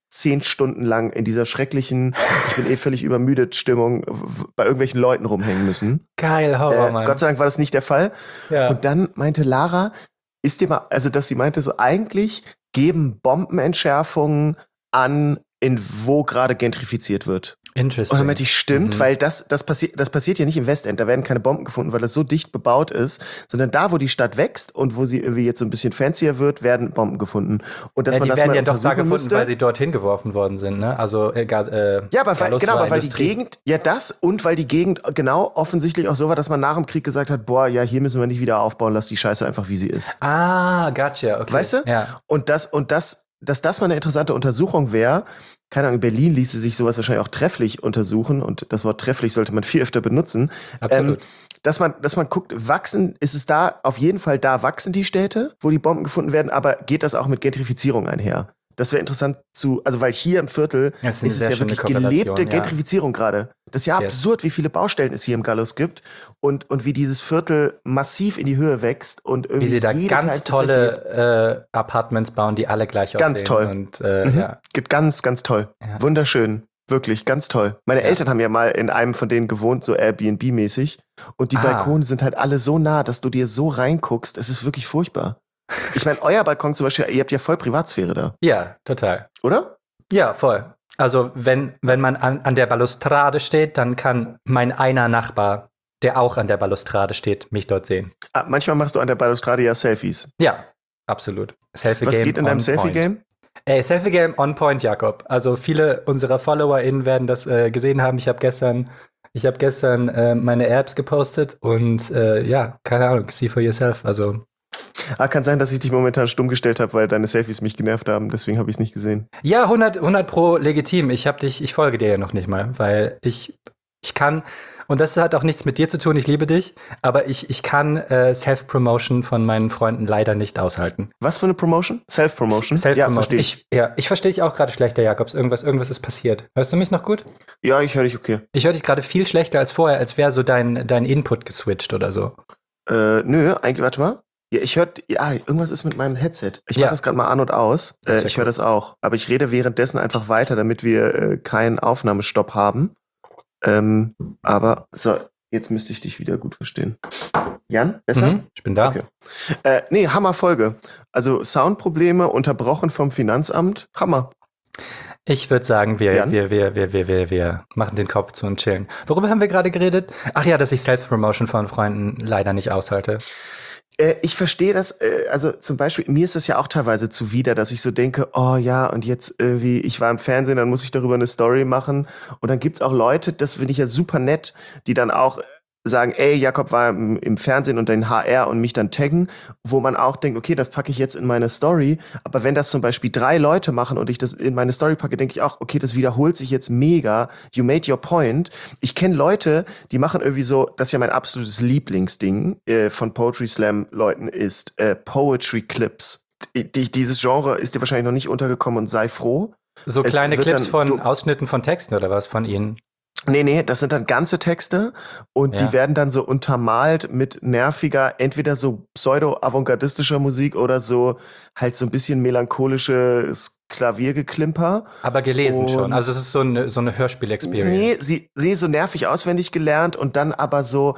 10 Stunden lang in dieser schrecklichen, ich bin völlig übermüdet Stimmung bei irgendwelchen Leuten rumhängen müssen. Geil, Horror, Mann. Gott sei Dank war das nicht der Fall. Ja. Und dann meinte Lara, ist dir mal, also dass sie meinte, so eigentlich geben Bombenentschärfungen an, in wo gerade gentrifiziert wird. Interesting. Und dann meinte ich, stimmt, weil das passiert ja nicht im Westend, da werden keine Bomben gefunden, weil das so dicht bebaut ist, sondern da, wo die Stadt wächst und wo sie irgendwie jetzt so ein bisschen fancier wird, werden Bomben gefunden. Und dass man die das werden mal ja doch da gefunden, müsste. weil sie dorthin geworfen worden sind, ne? Also ja, aber weil die Gegend, ja das und weil die Gegend genau offensichtlich auch so war, dass man nach dem Krieg gesagt hat, boah, ja, hier müssen wir nicht wieder aufbauen, lass die Scheiße einfach wie sie ist. Ah, gotcha, okay. Weißt du? Ja. Und dass das mal eine interessante Untersuchung wäre, keine Ahnung, in Berlin ließe sich sowas wahrscheinlich auch trefflich untersuchen und das Wort trefflich sollte man viel öfter benutzen. Absolut. Dass man guckt, ist es da, auf jeden Fall da wachsen die Städte, wo die Bomben gefunden werden, aber geht das auch mit Gentrifizierung einher? Das wäre interessant also weil hier im Viertel ist es ja wirklich gelebte Gentrifizierung gerade. Das ist ja absurd, wie viele Baustellen es hier im Gallus gibt und wie dieses Viertel massiv in die Höhe wächst und irgendwie wie sie da ganz tolle Apartments bauen, die alle gleich aussehen. Ganz toll. Und, Ganz, ganz toll. Ja. Wunderschön. Wirklich, ganz toll. Meine Eltern haben ja mal in einem von denen gewohnt, so Airbnb-mäßig. Und die Balkone sind halt alle so nah, dass du dir so reinguckst. Es ist wirklich furchtbar. Ich meine, euer Balkon zum Beispiel, ihr habt ja voll Privatsphäre da. Ja, total. Oder? Ja, voll. Also wenn man an der Balustrade steht, dann kann mein einer Nachbar, der auch an der Balustrade steht, mich dort sehen. Manchmal machst du an der Balustrade ja Selfies. Ja, absolut. Selfie-Game. Was geht in deinem Selfie-Game? Ey, Selfie-Game on point, Jakob. Also viele unserer FollowerInnen werden das gesehen haben. Ich habe gestern meine Apps gepostet und keine Ahnung, see for yourself. Also kann sein, dass ich dich momentan stumm gestellt habe, weil deine Selfies mich genervt haben. Deswegen habe ich es nicht gesehen. Ja, 100 pro legitim. Ich folge dir ja noch nicht mal, weil ich kann, und das hat auch nichts mit dir zu tun, ich liebe dich, aber ich kann Self-Promotion von meinen Freunden leider nicht aushalten. Was für eine Promotion? Self-Promotion? Self-Promotion. Ich verstehe dich auch gerade schlechter, Jakobs. Irgendwas ist passiert. Hörst du mich noch gut? Ja, ich höre dich okay. Ich höre dich gerade viel schlechter als vorher, als wäre so dein Input geswitcht oder so. Nö, eigentlich, warte mal. Ja, irgendwas ist mit meinem Headset. Ich mache das gerade mal an und aus. Ich höre das auch. Aber ich rede währenddessen einfach weiter, damit wir keinen Aufnahmestopp haben. Aber so, jetzt müsste ich dich wieder gut verstehen. Jan, besser? Ich bin da. Okay. Hammerfolge. Also Soundprobleme, unterbrochen vom Finanzamt. Hammer. Ich würde sagen, wir machen den Kopf zu und chillen. Worüber haben wir gerade geredet? Ach ja, dass ich Self-Promotion von Freunden leider nicht aushalte. Ich verstehe das, also zum Beispiel, mir ist das ja auch teilweise zuwider, dass ich so denke, oh ja, und jetzt irgendwie, ich war im Fernsehen, dann muss ich darüber eine Story machen. Und dann gibt's auch Leute, das finde ich ja super nett, die dann auch sagen, ey, Jakob war im Fernsehen und dein HR und mich dann taggen, wo man auch denkt, okay, das packe ich jetzt in meine Story. Aber wenn das zum Beispiel 3 Leute machen und ich das in meine Story packe, denke ich auch, okay, das wiederholt sich jetzt mega. You made your point. Ich kenne Leute, die machen irgendwie so, das ist ja mein absolutes Lieblingsding von Poetry Slam Leuten ist Poetry Clips. Dieses Genre ist dir wahrscheinlich noch nicht untergekommen und sei froh. So kleine Clips von Ausschnitten von Texten oder was von ihnen? Nee, das sind dann ganze Texte und die werden dann so untermalt mit nerviger, entweder so pseudo-avantgardistischer Musik oder so halt so ein bisschen melancholisches Klaviergeklimper. Aber gelesen schon, also es ist so eine Hörspiel-Experience. Nee, sie ist so nervig auswendig gelernt und dann aber so,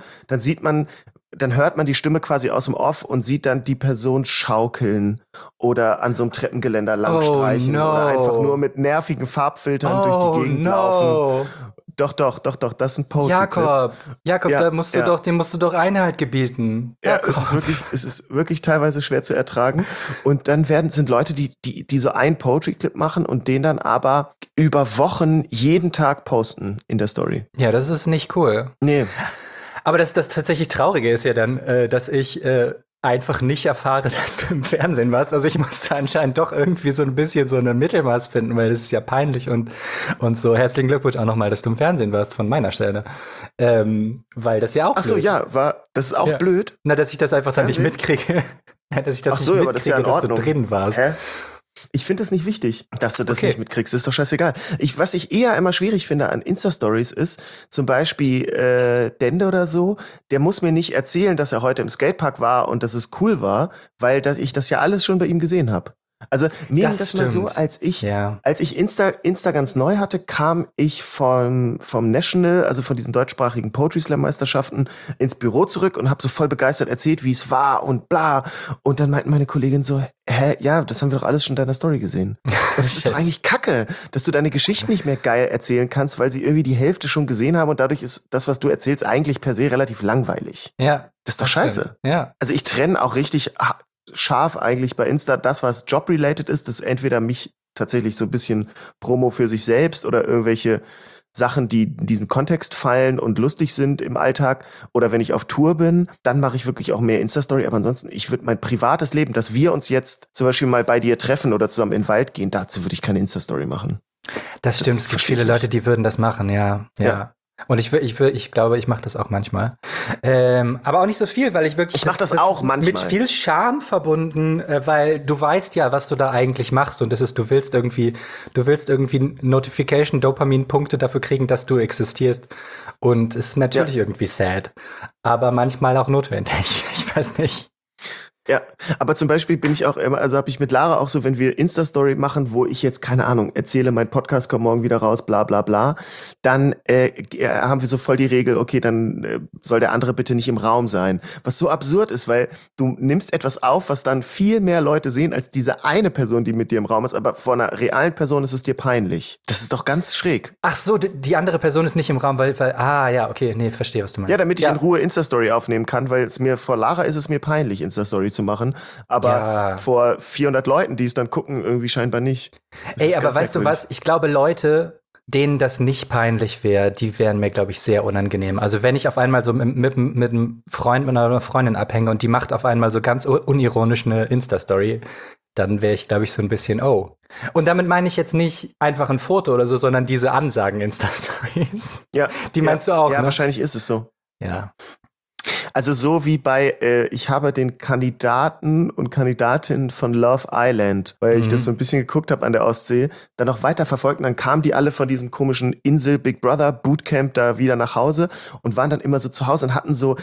dann hört man die Stimme quasi aus dem Off und sieht dann die Person schaukeln oder an so einem Treppengeländer langstreichen oder einfach nur mit nervigen Farbfiltern durch die Gegend laufen. Doch, das sind Poetry-Clips. Jakob, dem musst du doch Einhalt gebieten. Ja, es ist wirklich teilweise schwer zu ertragen. Und dann sind Leute, die so einen Poetry-Clip machen und den dann aber über Wochen jeden Tag posten in der Story. Ja, das ist nicht cool. Nee. Aber das tatsächlich Traurige ist ja dann, dass ich einfach nicht erfahre, dass du im Fernsehen warst. Also ich musste anscheinend doch irgendwie so ein bisschen so ein Mittelmaß finden, weil das ist ja peinlich und so. Herzlichen Glückwunsch auch nochmal, dass du im Fernsehen warst von meiner Stelle. Weil das ja auch Ach so, blöd. ja, das ist auch blöd. Na, dass ich das einfach dann nicht mitkriege. Dass ich das nicht mitkriege, das ja dass du drin warst. Hä? Ich finde das nicht wichtig, dass du das nicht mitkriegst. Das ist doch scheißegal. Was ich eher immer schwierig finde an Insta-Stories ist, zum Beispiel Dende oder so, der muss mir nicht erzählen, dass er heute im Skatepark war und dass es cool war, weil ich das ja alles schon bei ihm gesehen habe. Also nehmen Das das mal so, stimmt. als ich Ja. Insta ganz neu hatte, kam ich vom National, also von diesen deutschsprachigen Poetry Slam Meisterschaften ins Büro zurück und habe so voll begeistert erzählt, wie es war und bla. Und dann meinten meine Kollegin so, ja, das haben wir doch alles schon in deiner Story gesehen. Und das ist doch eigentlich Kacke, dass du deine Geschichten nicht mehr geil erzählen kannst, weil sie irgendwie die Hälfte schon gesehen haben und dadurch ist das, was du erzählst, eigentlich per se relativ langweilig. Ja. Das ist doch scheiße. Stimmt. Ja. Also ich trenne auch richtig scharf eigentlich bei Insta das, was job-related ist, das entweder mich tatsächlich so ein bisschen Promo für sich selbst oder irgendwelche Sachen, die in diesem Kontext fallen und lustig sind im Alltag oder wenn ich auf Tour bin, dann mache ich wirklich auch mehr Insta-Story, aber ansonsten, ich würde mein privates Leben, dass wir uns jetzt zum Beispiel mal bei dir treffen oder zusammen in den Wald gehen, dazu würde ich keine Insta-Story machen. Das stimmt, es gibt viele Leute, die würden das machen, ja. Und ich glaube, ich mache das auch manchmal. Aber auch nicht so viel, weil ich wirklich... Ich mache das auch manchmal. Mit viel Charme verbunden, weil du weißt ja, was du da eigentlich machst. Und das ist, du willst irgendwie Notification, Dopamin-Punkte dafür kriegen, dass du existierst. Und es ist natürlich irgendwie sad. Aber manchmal auch notwendig. Ich weiß nicht. Ja, aber zum Beispiel bin ich auch immer, also habe ich mit Lara auch so, wenn wir Insta-Story machen, wo ich jetzt, keine Ahnung, erzähle, mein Podcast kommt morgen wieder raus, bla bla bla, dann haben wir so voll die Regel, okay, dann soll der andere bitte nicht im Raum sein. Was so absurd ist, weil du nimmst etwas auf, was dann viel mehr Leute sehen, als diese eine Person, die mit dir im Raum ist, aber vor einer realen Person ist es dir peinlich. Das ist doch ganz schräg. Ach so, die andere Person ist nicht im Raum, weil ja, okay, nee, verstehe, was du meinst. Ja, damit ich in Ruhe Insta-Story aufnehmen kann, weil vor Lara ist es mir peinlich, Insta-Story zu machen, aber vor 400 Leuten, die es dann gucken, irgendwie scheinbar nicht. Ey, aber weißt du was? Ich glaube, Leute, denen das nicht peinlich wäre, die wären mir, glaube ich, sehr unangenehm. Also wenn ich auf einmal so mit einem Freund, mit einer Freundin abhänge und die macht auf einmal so ganz unironisch eine Insta-Story, dann wäre ich, glaube ich, so ein bisschen, oh. Und damit meine ich jetzt nicht einfach ein Foto oder so, sondern diese Ansagen-Insta-Stories. Ja. Die meinst du auch, ja, ne? Wahrscheinlich ist es so. Ja. Also so wie bei, ich habe den Kandidaten und Kandidatinnen von Love Island, weil ich das so ein bisschen geguckt habe an der Ostsee, dann noch weiter verfolgt und dann kamen die alle von diesem komischen Insel Big Brother Bootcamp da wieder nach Hause und waren dann immer so zu Hause und hatten so,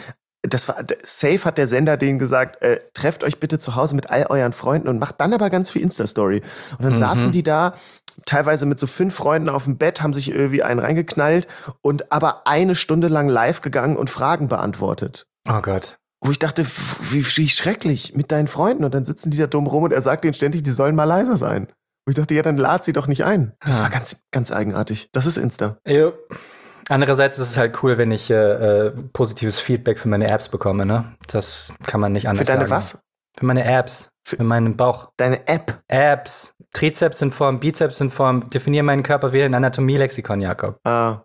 safe hat der Sender denen gesagt, trefft euch bitte zu Hause mit all euren Freunden und macht dann aber ganz viel Insta-Story. Und dann saßen die da, teilweise mit so 5 Freunden auf dem Bett, haben sich irgendwie einen reingeknallt und aber 1 Stunde lang live gegangen und Fragen beantwortet. Oh Gott. Wo ich dachte, wie schrecklich mit deinen Freunden. Und dann sitzen die da dumm rum und er sagt denen ständig, die sollen mal leiser sein. Wo ich dachte, ja, dann lad sie doch nicht ein. Das war ganz, ganz eigenartig. Das ist Insta. Jo. Andererseits ist es halt cool, wenn ich positives Feedback für meine Apps bekomme, ne? Das kann man nicht anders sagen. Für deine was? Für meine Apps. Für meinen Bauch. Deine App? Apps. Trizeps in Form, Bizeps in Form. Definier meinen Körper wie ein Anatomie-Lexikon, Jakob. Ja,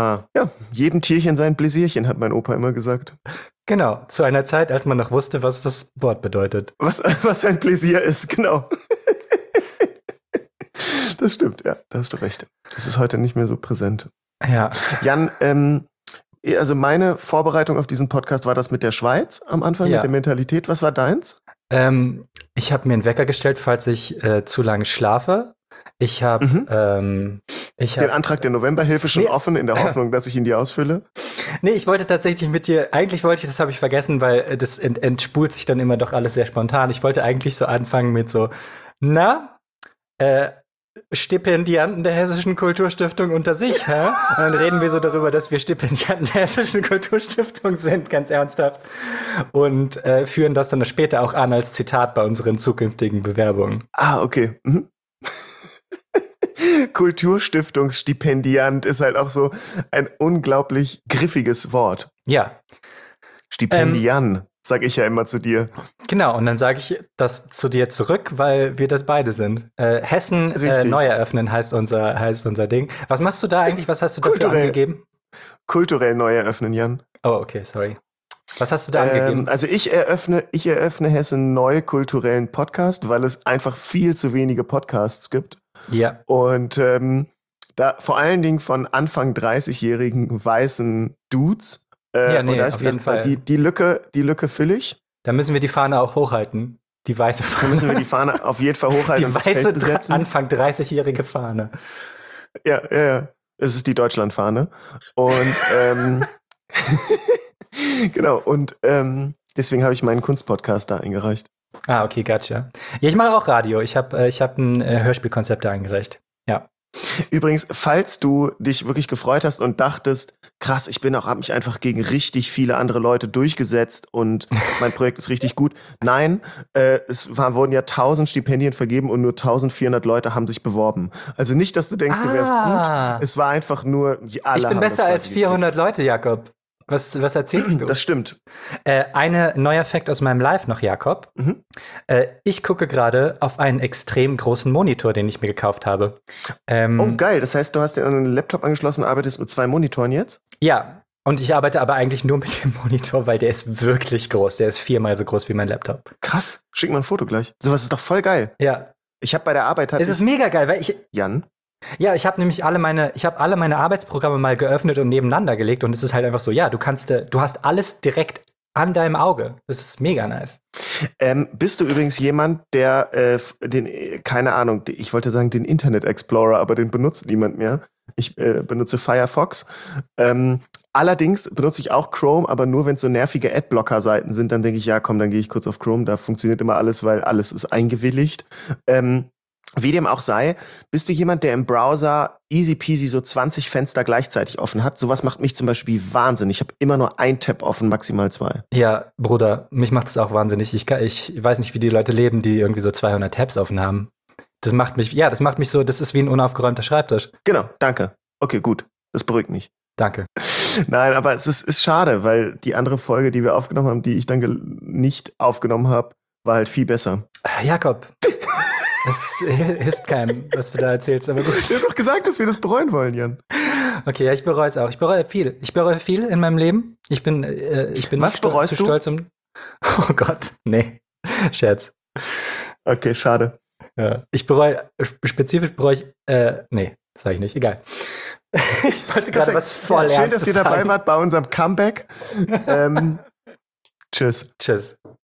jedem Tierchen sein Bläsierchen, hat mein Opa immer gesagt. Genau, zu einer Zeit, als man noch wusste, was das Wort bedeutet. Was ein Pläsier ist, genau. Das stimmt, ja, da hast du recht. Das ist heute nicht mehr so präsent. Ja. Jan, also meine Vorbereitung auf diesen Podcast war das mit der Schweiz am Anfang, mit der Mentalität. Was war deins? Ich habe mir einen Wecker gestellt, falls ich zu lange schlafe. Ich habe den Antrag der Novemberhilfe schon offen, in der Hoffnung, dass ich ihn dir ausfülle. Nee, ich wollte tatsächlich mit dir, das habe ich vergessen, weil das entspult sich dann immer doch alles sehr spontan. Ich wollte eigentlich so anfangen mit so, Stipendianten der Hessischen Kulturstiftung unter sich, hä? Und dann reden wir so darüber, dass wir Stipendianten der Hessischen Kulturstiftung sind, ganz ernsthaft. Und führen das dann später auch an als Zitat bei unseren zukünftigen Bewerbungen. Ah, okay. Kulturstiftungsstipendiant ist halt auch so ein unglaublich griffiges Wort. Ja. Stipendian, sag ich ja immer zu dir. Genau, und dann sage ich das zu dir zurück, weil wir das beide sind. Hessen neu eröffnen heißt unser Ding. Was machst du da eigentlich? Was hast du dafür angegeben? Kulturell neu eröffnen, Jan. Oh, okay, sorry. Was hast du da angegeben? Also ich eröffne Hessen neu kulturellen Podcast, weil es einfach viel zu wenige Podcasts gibt. Ja. Und da vor allen Dingen von Anfang 30-jährigen weißen Dudes. Auf jeden Fall. Die Lücke fülle ich. Da müssen wir die Fahne auch hochhalten. Die weiße Fahne. Da müssen wir die Fahne auf jeden Fall hochhalten. Die weiße, Anfang 30-jährige Fahne. Ja. Es ist die Deutschlandfahne. Und genau, und deswegen habe ich meinen Kunstpodcast da eingereicht. Ah, okay, gotcha. Ja, ich mache auch Radio. Ich hab ein Hörspielkonzept eingereicht. Ja. Übrigens, falls du dich wirklich gefreut hast und dachtest, krass, habe mich einfach gegen richtig viele andere Leute durchgesetzt und mein Projekt ist richtig gut. Nein, wurden ja 1000 Stipendien vergeben und nur 1400 Leute haben sich beworben. Also nicht, dass du denkst, du wärst gut. Es war einfach nur, alle Ich bin haben besser das als 400 Leute, Jakob. Was erzählst du? Das stimmt. Eine neuer Fact aus meinem Live noch, Jakob. Ich gucke gerade auf einen extrem großen Monitor, den ich mir gekauft habe. Oh, geil. Das heißt, du hast den an einen Laptop angeschlossen, arbeitest mit 2 Monitoren jetzt? Ja, und ich arbeite aber eigentlich nur mit dem Monitor, weil der ist wirklich groß. Der ist 4-mal so groß wie mein Laptop. Krass. Schick mal ein Foto gleich. Sowas ist doch voll geil. Ja. Ich habe bei der Arbeit... Es ist mega geil, weil Jan? Ja, ich habe nämlich alle meine Arbeitsprogramme mal geöffnet und nebeneinander gelegt und es ist halt einfach so, ja, du hast alles direkt an deinem Auge. Das ist mega nice. Bist du übrigens jemand, der keine Ahnung, ich wollte sagen den Internet Explorer, aber den benutzt niemand mehr. Ich benutze Firefox. Allerdings benutze ich auch Chrome, aber nur wenn es so nervige Adblocker-Seiten sind, dann denke ich, ja komm, dann gehe ich kurz auf Chrome, da funktioniert immer alles, weil alles ist eingewilligt. Wie dem auch sei, bist du jemand, der im Browser easy peasy so 20 Fenster gleichzeitig offen hat? Sowas macht mich zum Beispiel wahnsinnig. Ich habe immer nur ein Tab offen, maximal 2. Ja, Bruder, mich macht das auch wahnsinnig. Ich weiß nicht, wie die Leute leben, die irgendwie so 200 Tabs offen haben. Das macht mich so, das ist wie ein unaufgeräumter Schreibtisch. Genau, danke. Okay, gut. Das beruhigt mich. Danke. Nein, aber es ist schade, weil die andere Folge, die wir aufgenommen haben, die ich dann nicht aufgenommen habe, war halt viel besser. Jakob. Es hilft keinem, was du da erzählst, aber gut. Du hast doch gesagt, dass wir das bereuen wollen, Jan. Okay, ja, ich bereue es auch. Ich bereue viel. Ich bereue viel in meinem Leben. Ich bin Was bereust zu du? Stolz Oh Gott, nee. Scherz. Okay, schade. Ja. Spezifisch bereue ich, nee, sag ich nicht, egal. Ich wollte gerade was voll Ernstes Schön, dass ihr dabei sagen. wart bei unserem Comeback. Tschüss. Tschüss.